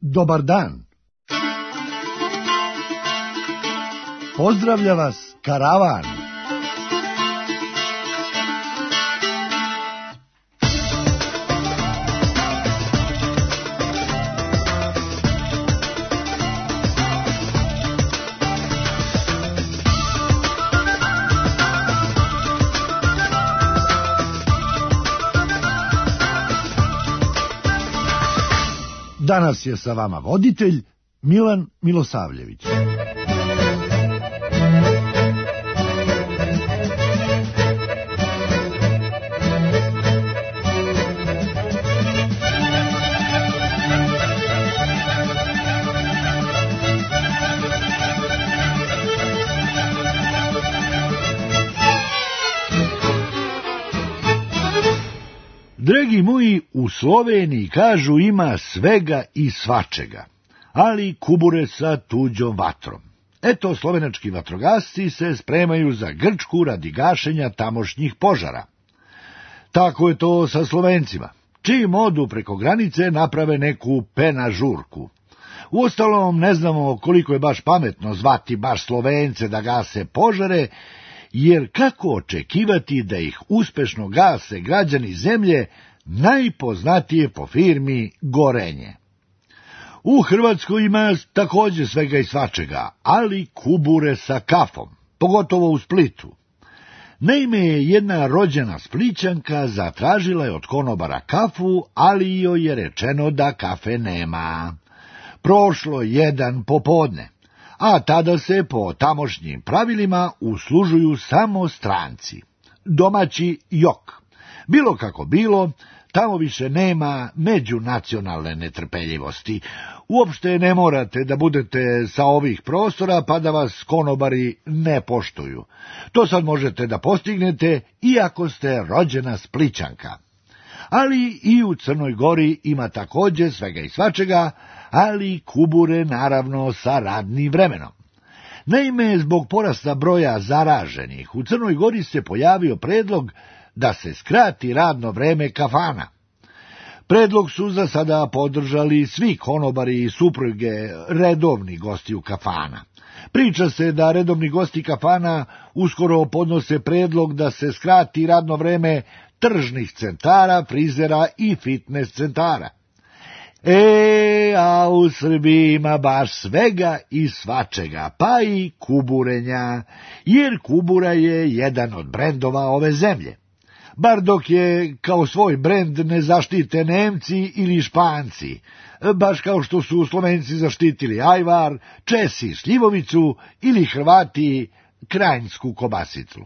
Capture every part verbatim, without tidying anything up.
Dobar dan. Pozdravlja vas karavan. Danas je sa vama voditelj Milan Milosavljević. Dragi moji, u Sloveniji kažu ima svega i svačega, ali kubure sa tuđom vatrom. Eto, slovenački vatrogasci se spremaju za Grčku radi gašenja tamošnjih požara. Tako je to sa Slovencima. Čim odu preko granice naprave neku penažurku. Uostalom, ne znamo koliko je baš pametno zvati baš Slovence da gase požare, jer kako očekivati da ih uspešno gase građani zemlje najpoznatije po firmi Gorenje. U Hrvatskoj ima također svega i svačega, ali kubure sa kafom, pogotovo u Splitu. Naime, jedna rođena Splićanka zatražila je od konobara kafu, ali joj je rečeno da kafe nema. Prošlo jedan popodne, a tada se po tamošnjim pravilima uslužuju samo stranci, domaći jok. Bilo kako bilo, tamo više nema međunacionalne netrpeljivosti. Uopšte ne morate da budete sa ovih prostora pa da vas konobari ne poštuju. To sad možete da postignete iako ste rođena Splićanka. Ali i u Crnoj Gori ima također svega i svačega, ali kubure naravno sa radnim vremenom. Naime, zbog porasta broja zaraženih, u Crnoj Gori se pojavio predlog da se skrati radno vreme kafana. Predlog su za sada podržali svi konobari i supruge redovni gosti u kafana. Priča se da redovni gosti kafana uskoro podnose predlog da se skrati radno vreme tržnih centara, frizera i fitness centara. E, a u Srbiji ima baš svega i svačega, pa i kuburenja, jer kubura je jedan od brendova ove zemlje. Bar dok je kao svoj brend ne zaštite Nemci ili Španci, baš kao što su Slovenci zaštitili ajvar, Česi šljivovicu ili Hrvati krajinjsku kobasicu.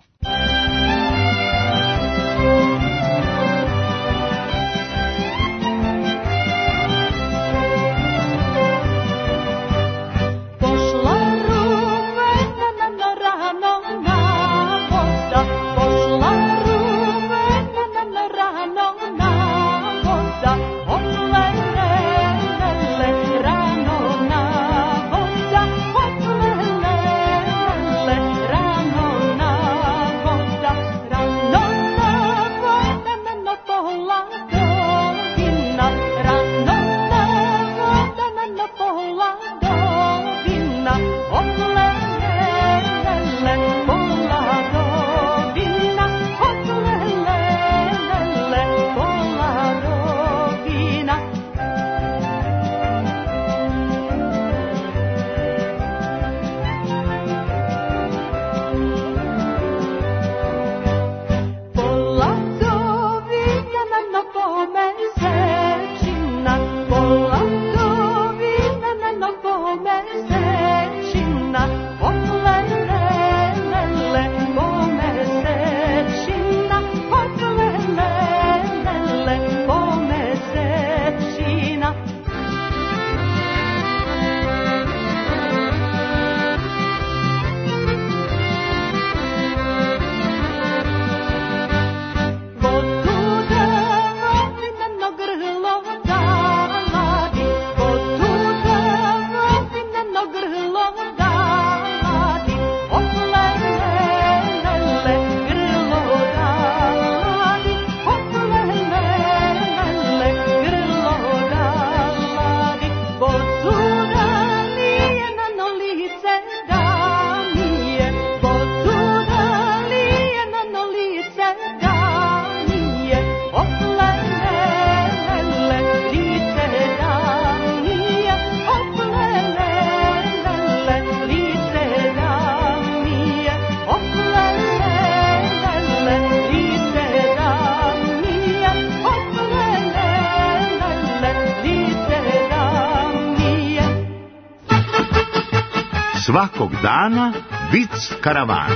Svakog dana vic karavana.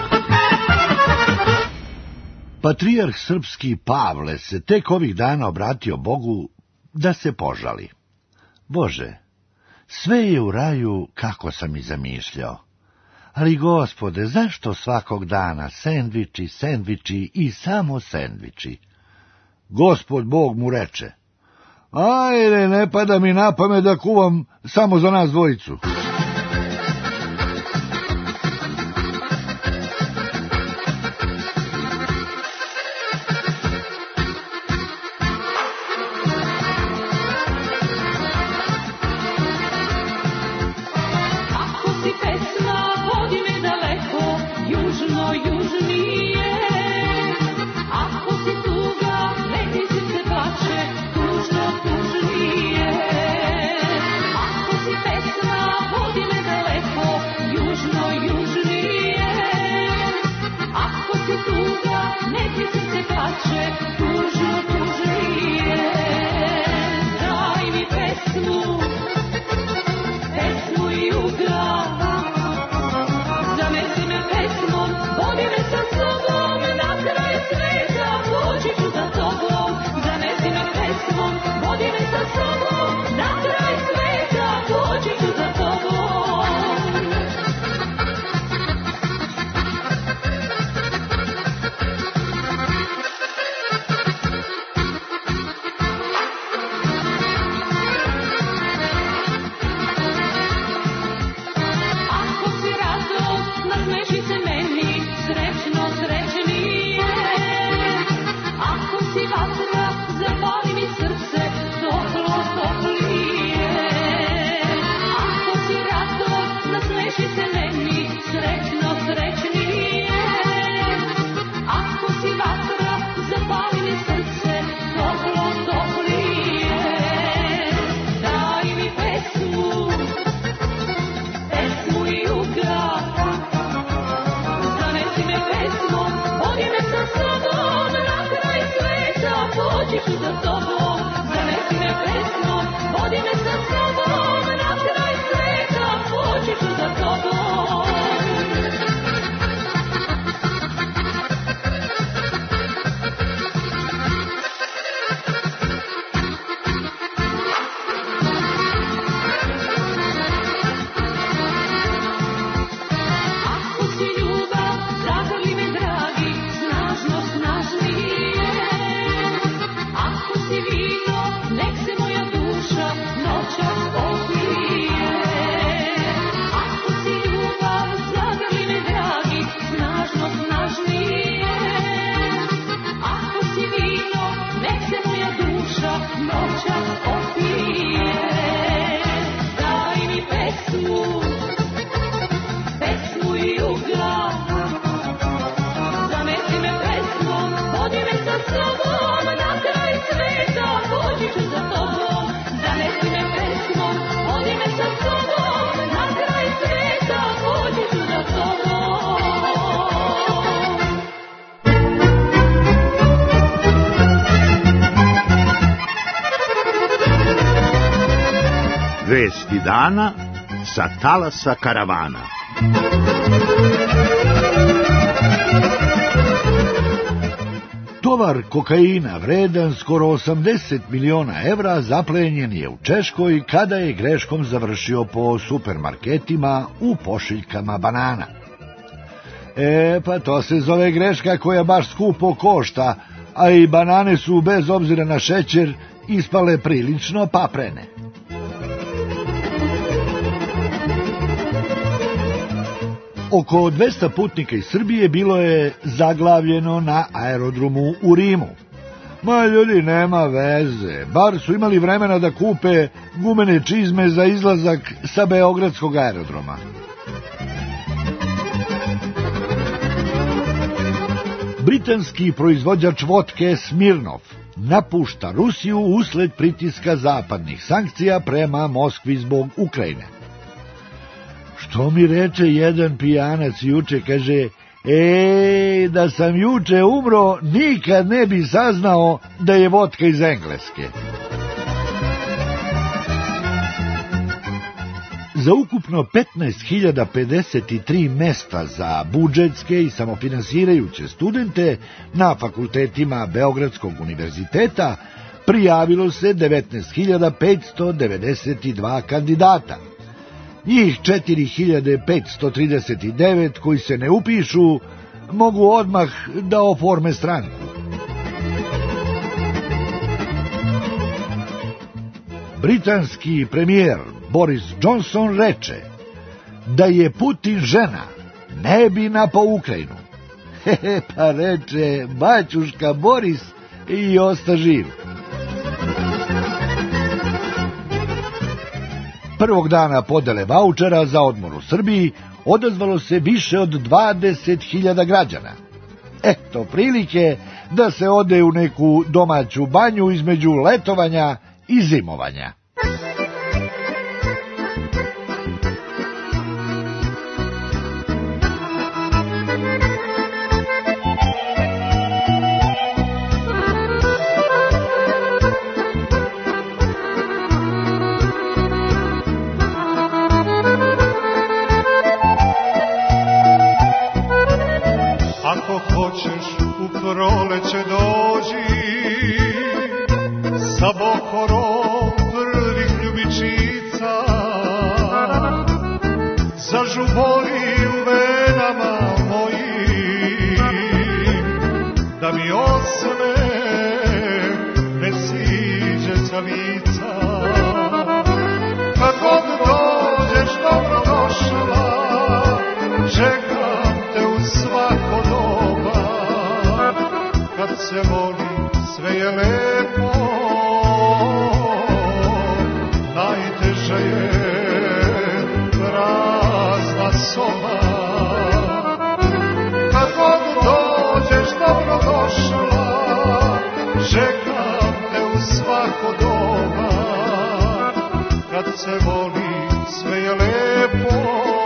Patrijarh srpski Pavle se tek ovih dana obratio Bogu da se požali. Bože, sve je u raju kako sam i zamišljao. Ali, Gospode, zašto svakog dana sendviči, sendviči i samo sendviči? Gospod Bog mu reče, ajde, ne pada mi na pamet da kuvam samo za nas dvojicu. Vesti dana sa talasa karavana. Tovar kokaina vredan skoro osamdeset miliona evra zaplenjen je u Češkoj kada je greškom završio po supermarketima u pošiljkama banana. E, pa to se zove greška koja baš skupo košta, a i banane su bez obzira na šećer ispale prilično paprene. Oko dvesta putnika iz Srbije bilo je zaglavljeno na aerodromu u Rimu. Ma ljudi, nema veze, bar su imali vremena da kupe gumene čizme za izlazak sa beogradskog aerodroma. Britanski proizvođač vodke Smirnov napušta Rusiju usled pritiska zapadnih sankcija prema Moskvi zbog Ukrajine. Što mi reče jedan pijanac juče, kaže, ej, da sam juče umro, nikad ne bi saznao da je vodka iz Engleske. za ukupno petnaest hiljada pedeset tri mesta za budžetske i samofinansirajuće studente na fakultetima Beogradskog univerziteta prijavilo se devetnaest hiljada petsto devedeset dva kandidata. Njih četiri hiljade petsto trideset devet koji se ne upišu mogu odmah da oforme stranku. Britanski premijer Boris Johnson reče da je Putin žena, ne bi napao Ukrajinu. Hehe, pa reče baćuška Boris i osta živ. Prvog dana podele vaučera za odmor u Srbiji odazvalo se više od dvadeset hiljada građana. Eto prilike da se ode u neku domaću banju između letovanja i zimovanja. Ako hoćeš u proleće dođi sa bohorom prvih ljubičica, zažubori u venama mojim, da mi osmeh ne siđe sa lica. Kad god dođeš dobro došla, čekam te u svako doba. Kad se voli sve je lepo, najteže je prazna soba. Kad god dođeš dobro došla, čekam te u svako doba. Kad se voli sve je lepo,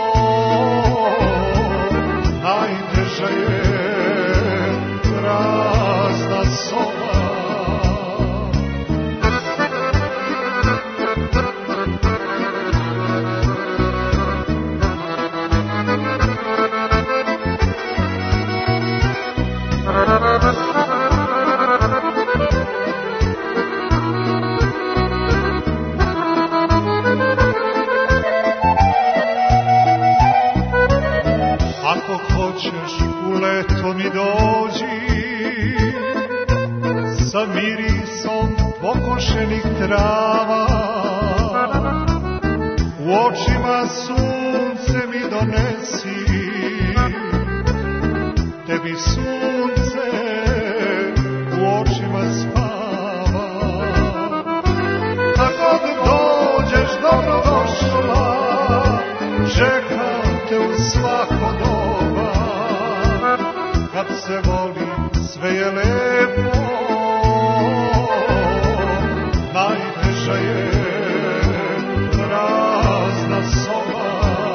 najteže je prazna soba. Ako hoćeš u leto mi dođi sa mirisom pokošenih trava, u očima sunce mi donesi, tebi sunce u očima spava. Kad god dođeš dobro došla, čekam te u svako doba. Kad se voli sve je lepo, najteža je prazna soba.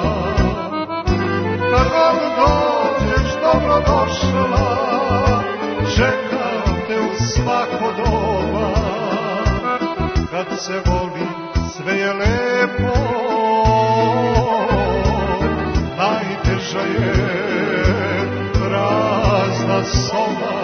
Kad god dođeš dobro došla, čekam te u svako doba. Kad se voli sve je lepo, najteža je prazna soba.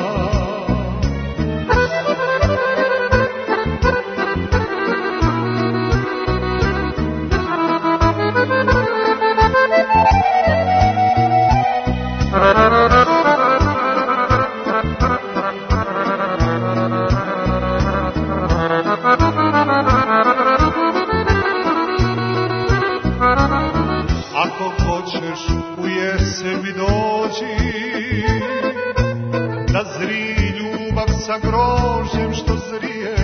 Ako hoćeš u jesen mi dođi, da zri ljubav sa grožđem što zrije,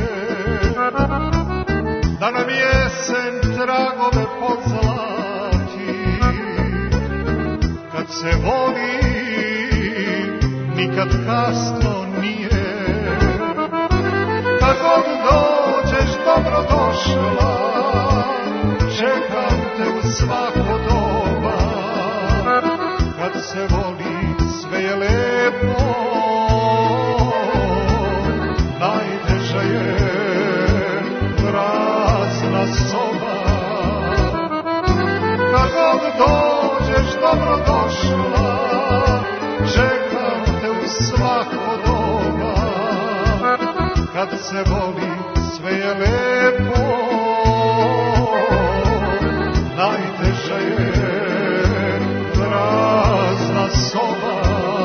da nam jesen tragove pozlati. Kad se voli, nikad kasno nije. Kad god dođeš dobro došla, čekam te u svako doba. Kad se voli sve je lepo, najteža je prazna soba. se voli sve je lepo, najteže je prazna soba.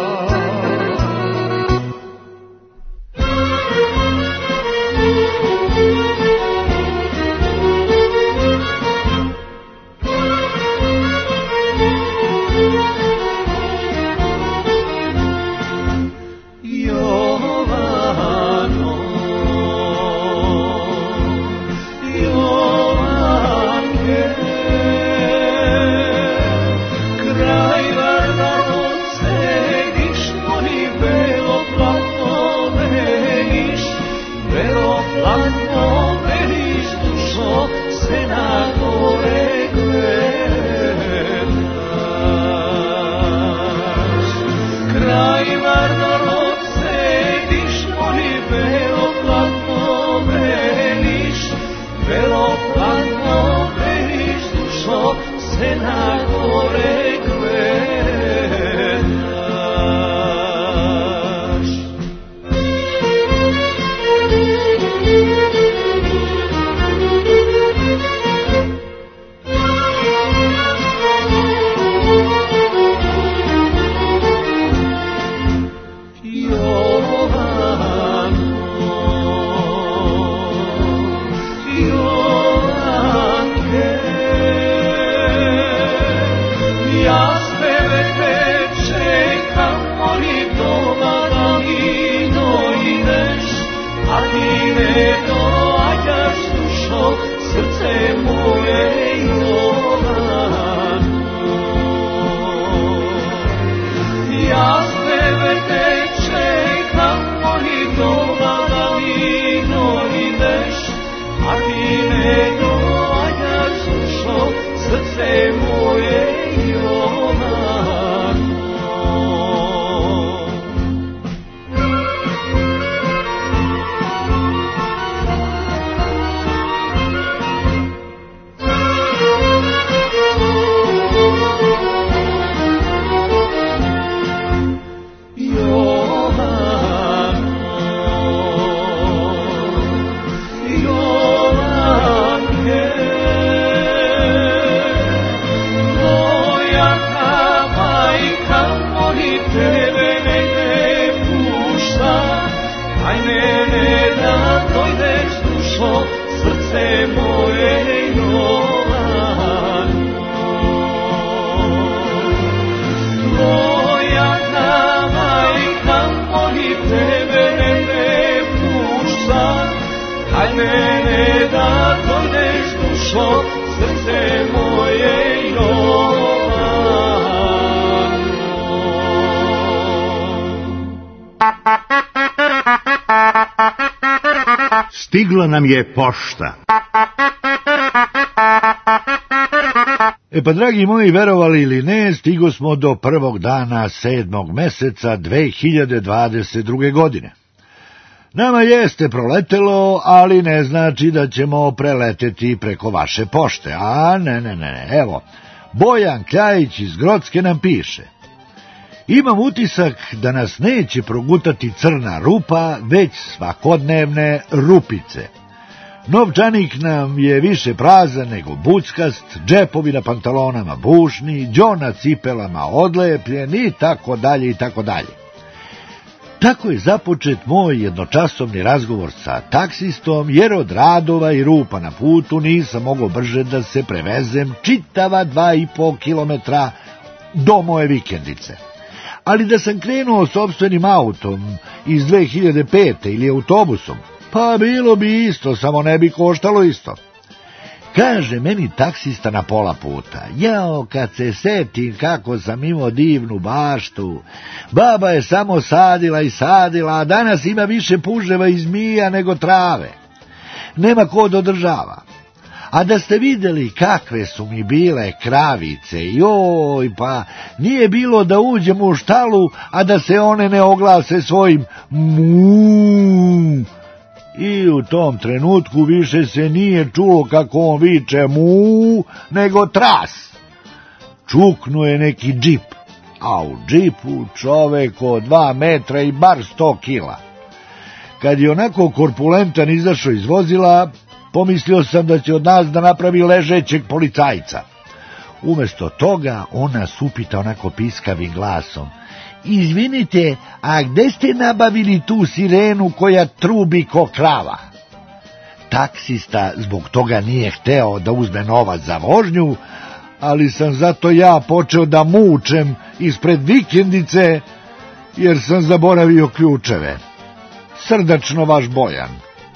Stigla nam je pošta. E pa, dragi moji, verovali ili ne, stigo smo do prvog dana sedmog meseca dve hiljade dvadeset druge. godine. Nama jeste proletelo, ali ne znači da ćemo preleteti preko vaše pošte. A ne, ne, ne, ne. Evo, Bojan Kljajić iz Grocke nam piše: imam utisak da nas neće progutati crna rupa, već svakodnevne rupice. Novčanik nam je više prazan nego buckast, džepovi na pantalonama bušni, đon na cipelama odlepljen i tako dalje i tako dalje. Tako je započet moj jednočasovni razgovor sa taksistom, jer od radova i rupa na putu nisam mogao brže da se prevezem čitava dva i po kilometra do moje vikendice. Ali da sam krenuo sopstvenim autom iz dve hiljade pete. ili autobusom, pa bilo bi isto, samo ne bi koštalo isto. Kaže meni taksista na pola puta: jao, kad se setim kako sam imao divnu baštu, baba je samo sadila i sadila, a danas ima više puževa i zmija nego trave. Nema ko da održava. A da ste vidjeli kakve su mi bile kravice, joj, pa nije bilo da uđem u štalu, a da se one ne oglase svojim mu. I u tom trenutku više se nije čulo kako on viče mu, nego tras. Čuknuo je neki džip, a u džipu čovek od dva metra i bar sto kila. Kad je onako korpulentan izašao iz vozila, pomislio sam da će od nas da napravi ležećeg policajca. Umesto toga on nas upita onako piskavim glasom: izvinite, a gde ste nabavili tu sirenu koja trubi ko krava? Taksista zbog toga nije hteo da uzme novac za vožnju, ali sam zato ja počeo da mučem ispred vikendice, jer sam zaboravio ključeve. Srdačno vaš Bojan.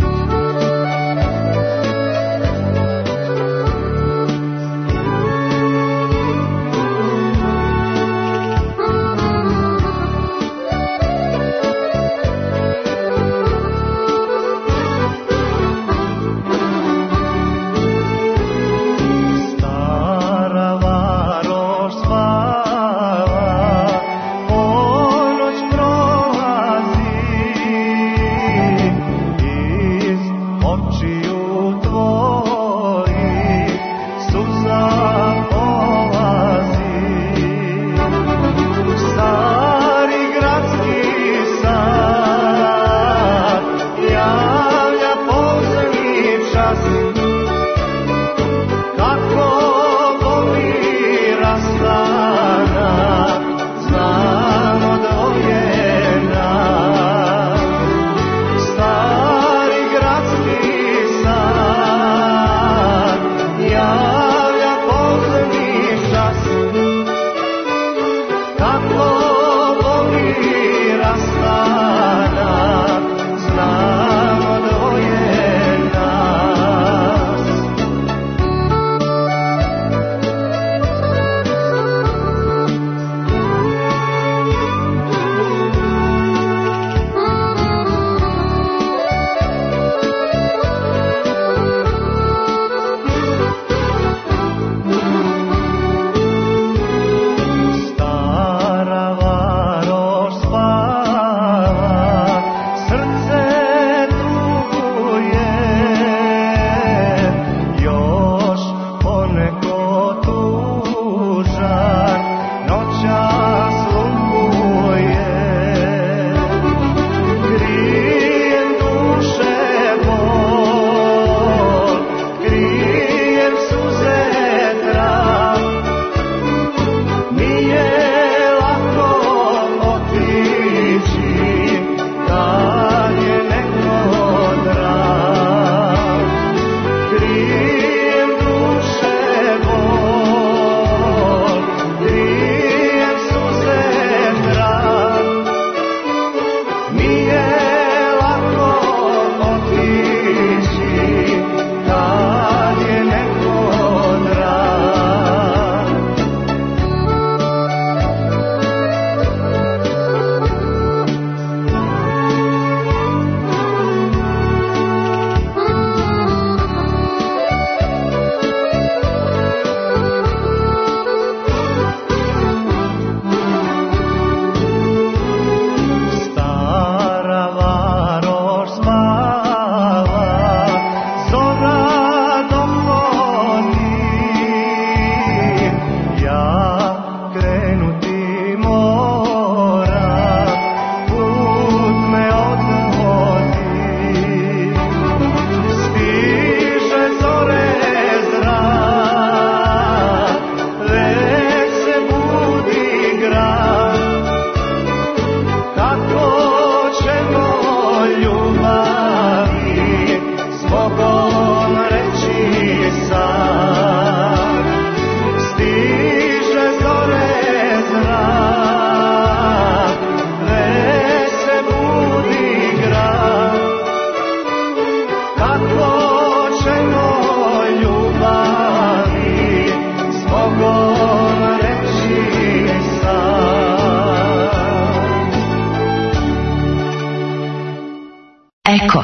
Eko.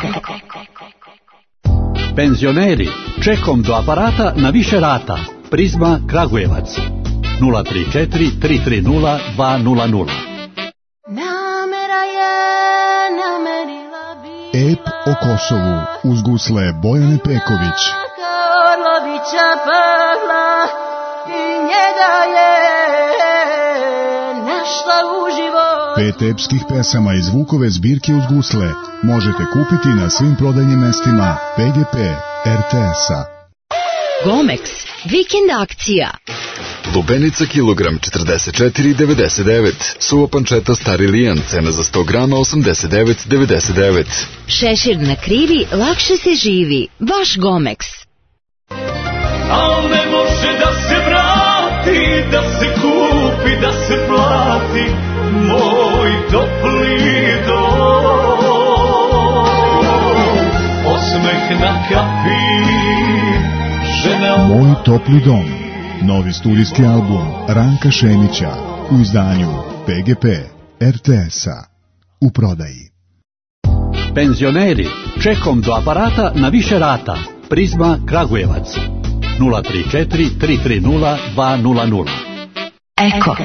Penzioneri, čekom do aparata na više rata. Prizma Kragujevac nula tri četiri tri tri nula dva nula nula. Ep o Kosovu uz gusle Bojane Peković. Orlovića pahla i njega je našla u život. Pet epskih pesama i zvukove zbirke uz gusle možete kupiti na svim prodajnim mestima P G P R T S-a. Gomex, vikend akcija. Lubenica kilogram četrdeset četiri devedeset devet. Suva pančeta Stari Lijan, cena za sto grama osamdeset devet devedeset devet. Šešir na krivi, lakše se živi. Baš Gomex. Al ne može da se vrati, da se kupi, da se plati moj topli dom. Osmeh na kapi, žena... Moj topli dom. Novi studijski album Ranka Šemića u izdanju P G P R T S-a u prodaji. Penzioneri, čekom do aparata na više rata. Prizma Kragujevac. nula tri četiri tri tri nula dva nula nula. Eko.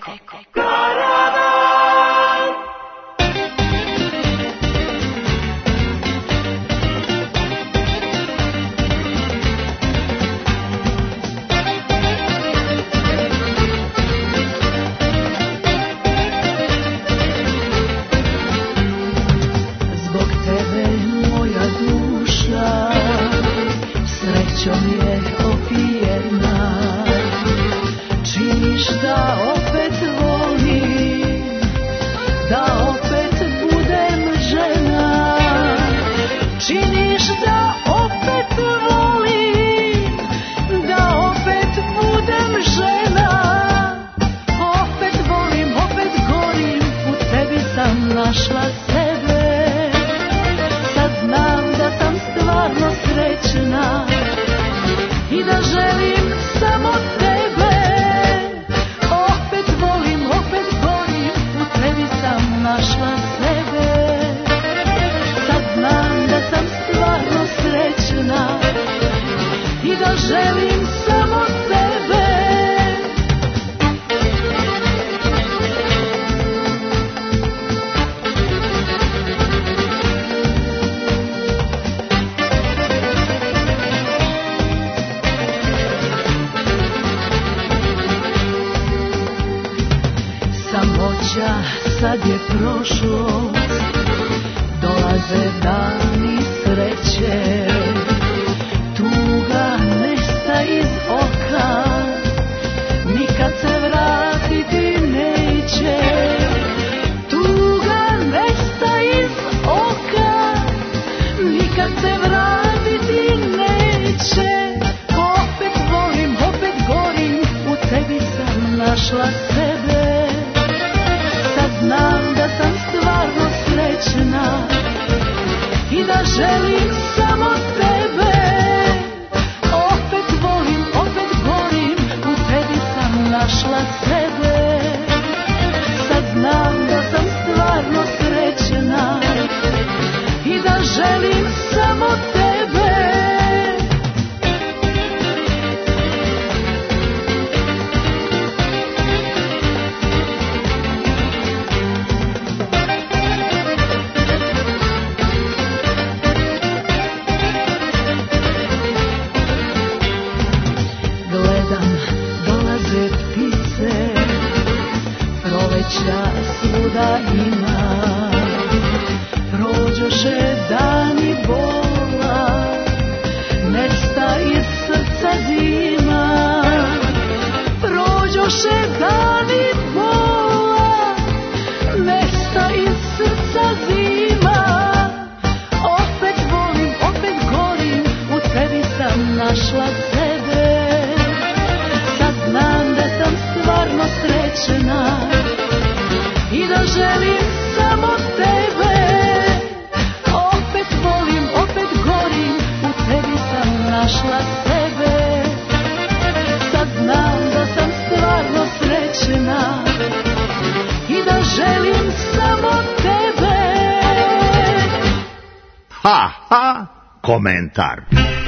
Ha, ha, komentar.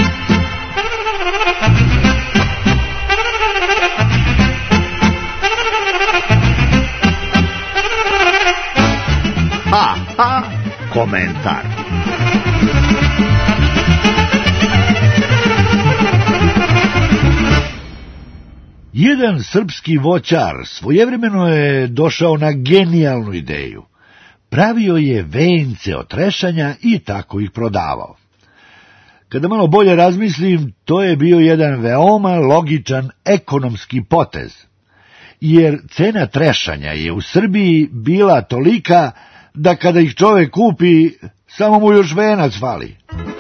Ha, ha, komentar. Jedan srpski voćar svojevremeno je došao na genijalnu ideju. Pravio je vence od trešanja i tako ih prodavao. Kada malo bolje razmislim, to je bio jedan veoma logičan ekonomski potez, jer cena trešanja je u Srbiji bila tolika da kada ih čovek kupi, samo mu još venac fali.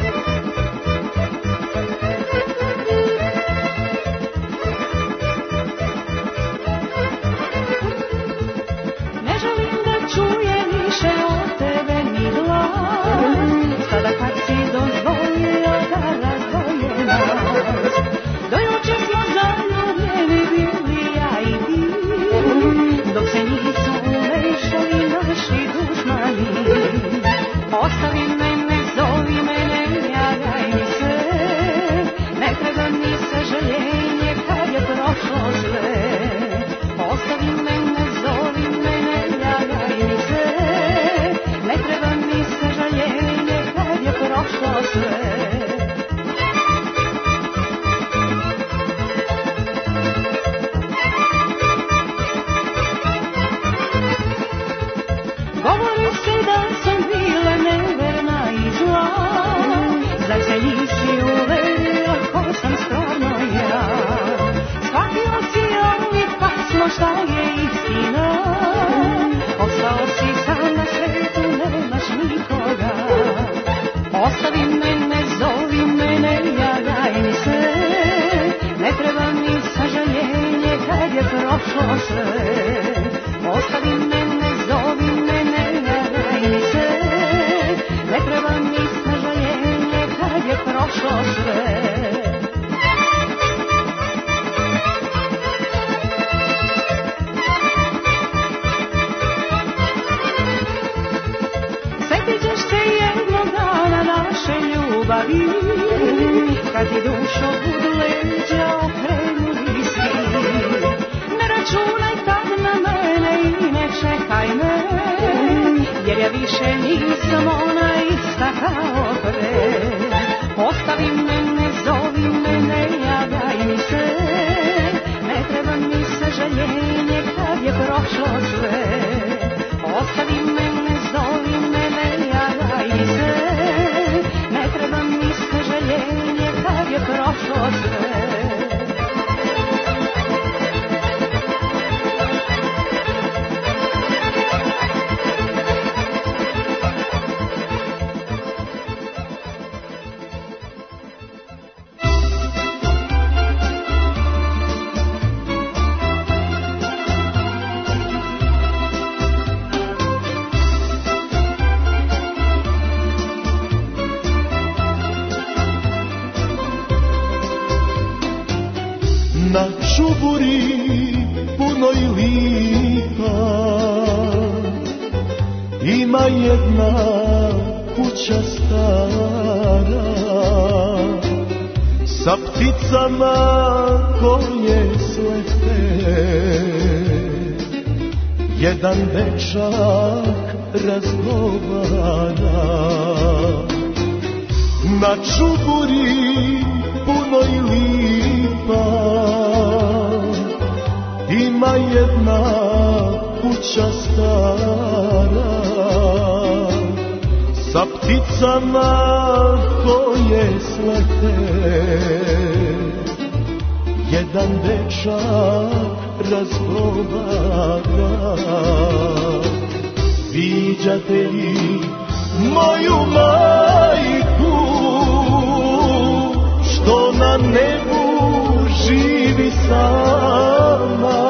Na čuburi punoj lipa ima jedna kuća stara sa pticama koje slete. Jedan dečak razgovara na čuburi punoj lipa ima jedna kuća stara sa pticama koje slete. Jedan dečak razgovara: viđate li moju majku što na nebu živi sama?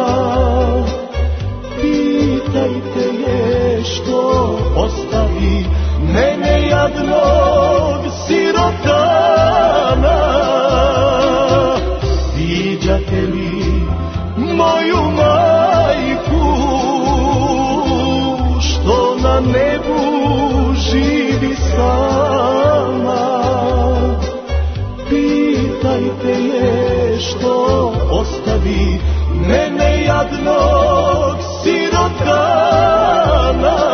Pitajte je što ostavi mene jadnog sirotana. Viđate li moju majku što na nebu živi sama? Pitajte je što ostavi mene jadnog sirotana.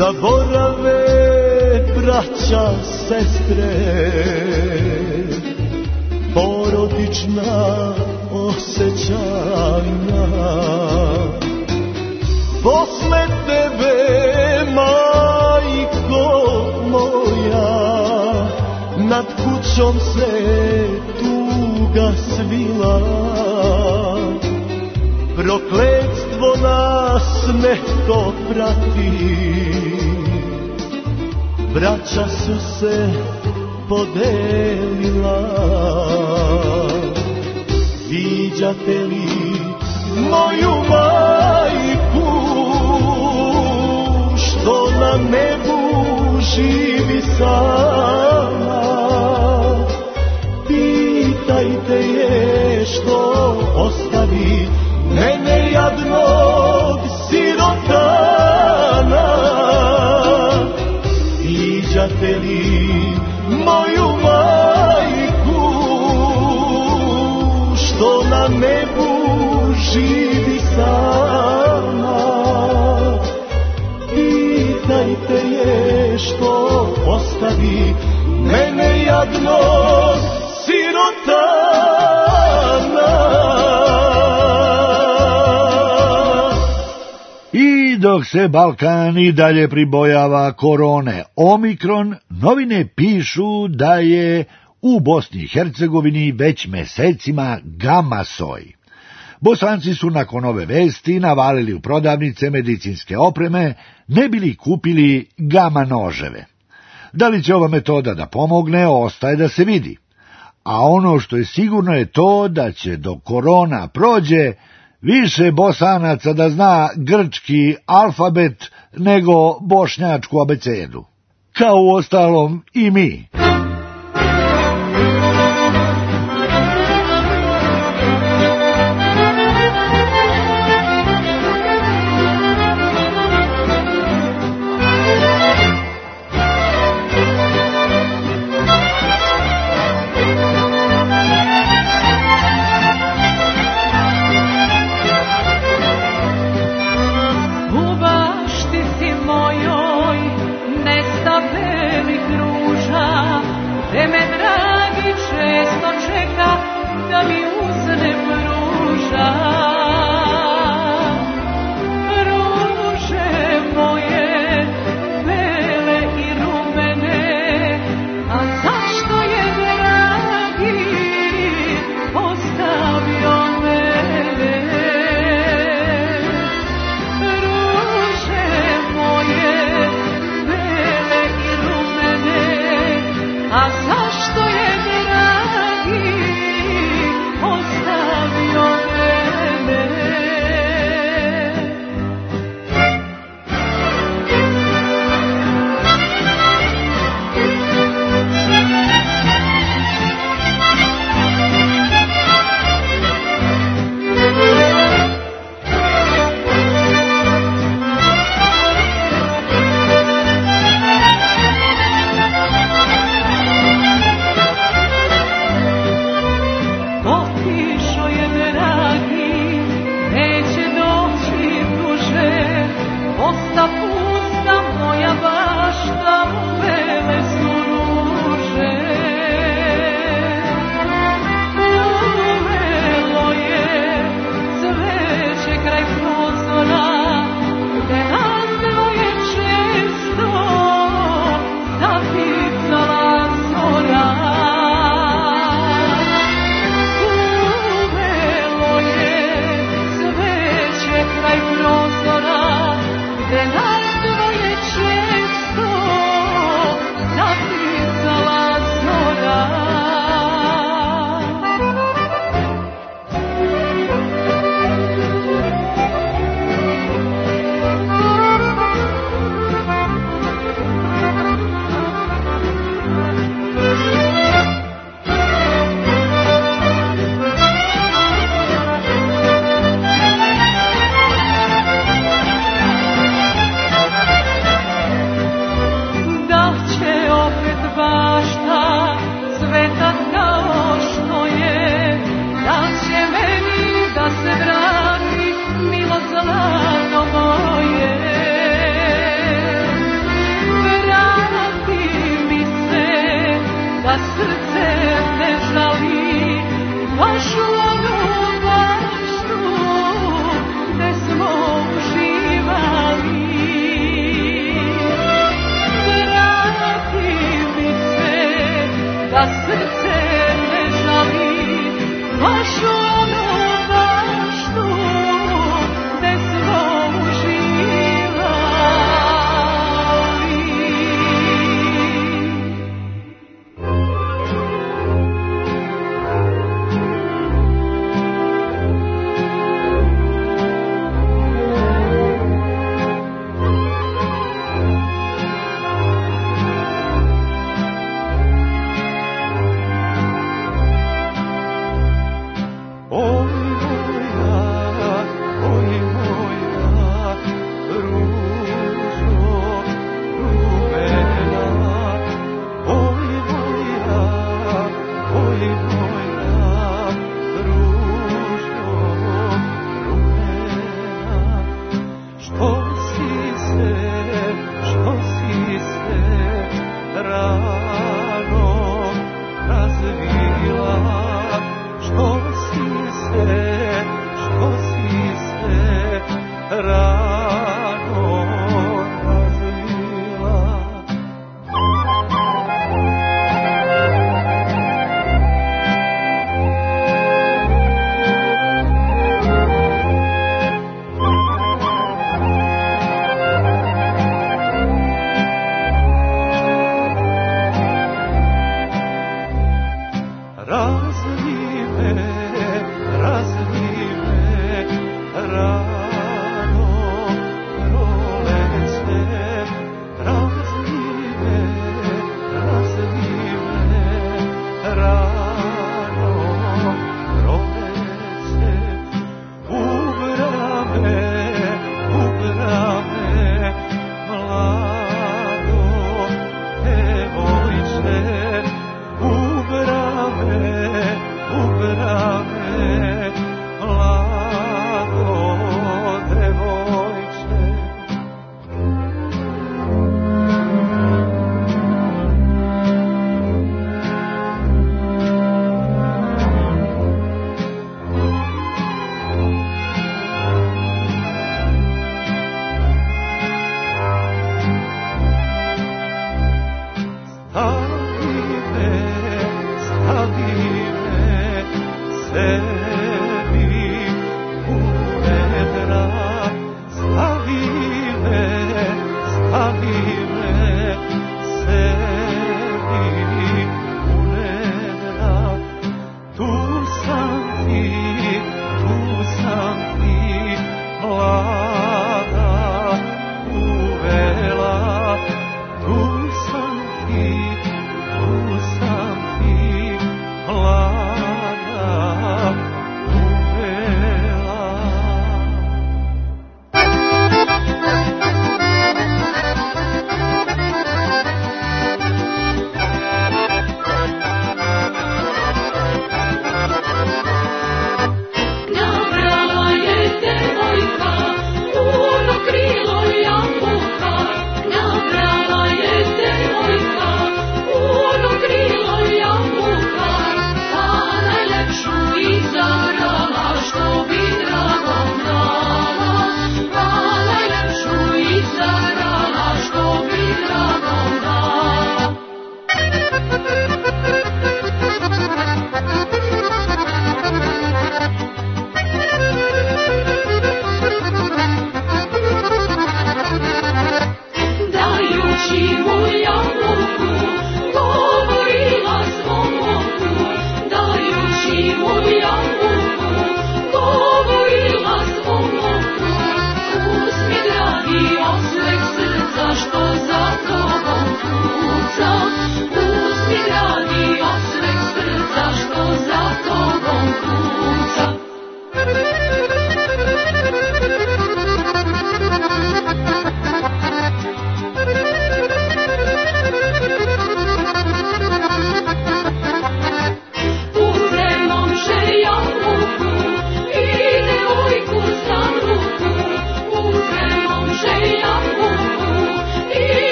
zaborave braća, sestre, porodična osjećanja. Posle tebe, majko moja, nad kućom se tuga svila. Prokletstvo nas netko prati, braća su se podelila. Viđate li moju majku, što na nebu živi sama? Pitajte je što ostavi mene jadnog sirotana. Viđate li moju majku, što na nebu živi sama? Pitajte je što ostavi mene jadnog sirotana. I dok se Balkan i dalje pribojava korone Omikron, novine pišu da je u Bosni i Hercegovini već mesecima gama soj. Bosanci su nakon ove vesti navalili u prodavnice medicinske opreme, ne bili kupili gama noževe. Da li će ova metoda da pomogne, ostaje da se vidi. A ono što je sigurno je to da će do korona prođe više Bosanaca da zna grčki alfabet nego bošnjačku abecedu. Kao u ostalom i mi. Mojoj nesta belih ruža,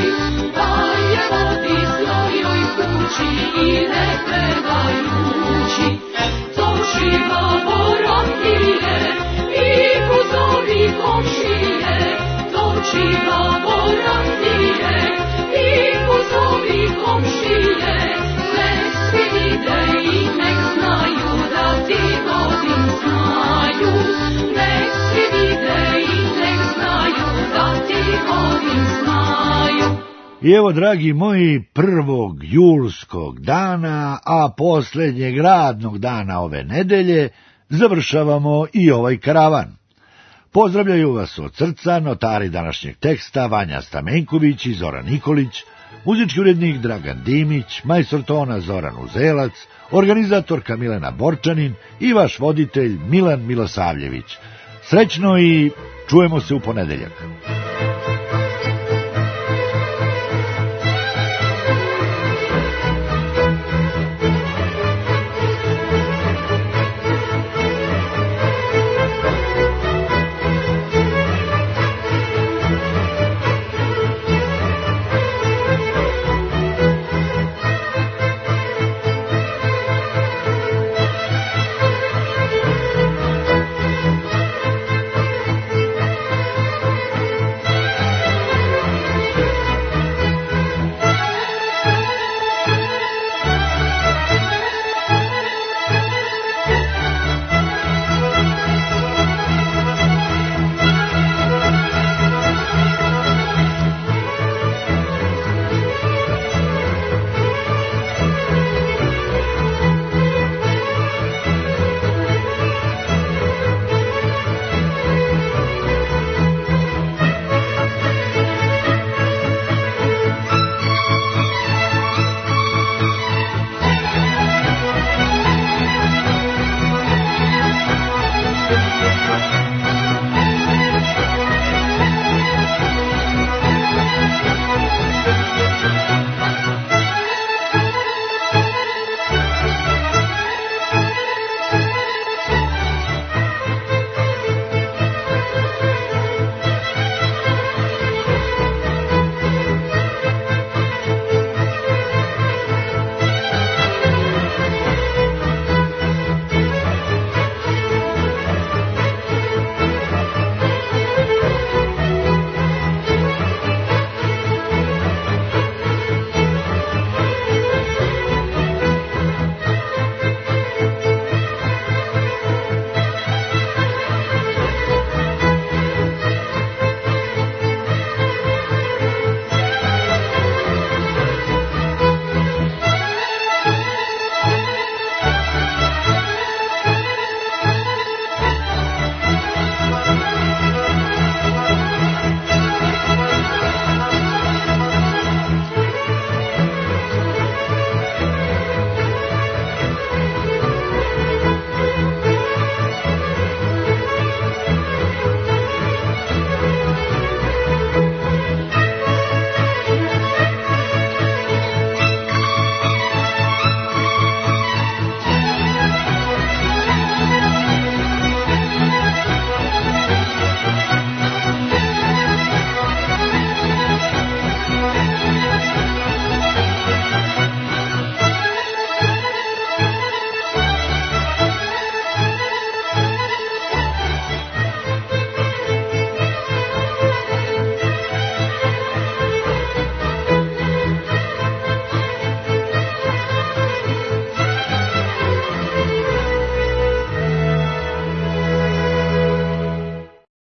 da je vodi svojoj kući i ne pevajući. To živa Vorahije i kuzovi komšije, to živa Vorahije i kuzovi komšije, nek svi vide i nek znaju da ti vodim znaju, nek svi vide i nek znaju da ti vodim znaju. I evo, dragi moji, prvog julskog dana, a posljednjeg radnog dana ove nedelje, završavamo i ovaj karavan. Pozdravljaju vas od srca notari današnjeg teksta Vanja Stamenković i Zoran Nikolić, muzički urednik Dragan Dimić, majstor tona Zoran Uzelac, organizatorka Milena Borčanin i vaš voditelj Milan Milosavljević. Srećno i čujemo se u ponedeljak.